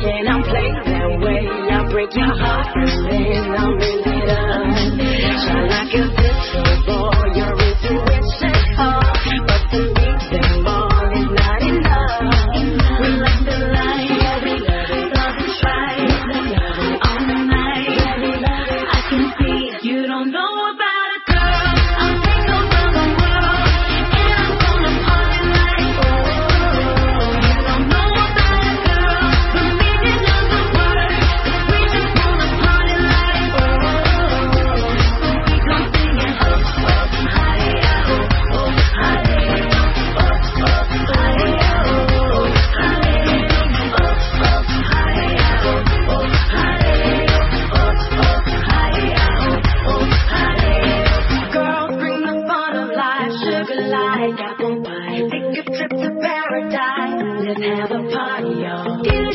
Can I play that way? I break your heart and then I'm really done. Shine like a pistol ball, your intuition call, but to me them all is not enough. We like the light, love is right, all night. I can see you don't know about a girl. I'll take over the world, and I'm gonna party like you don't know about a girl, the meaning of the word. We just wanna party like so we gon' sing it up, high, oh, high, up, high, oh, high, up, high, oh, high, girls bring the fun of life, sugar like apple pie. Take a trip to paradise, let's have a party, y'all.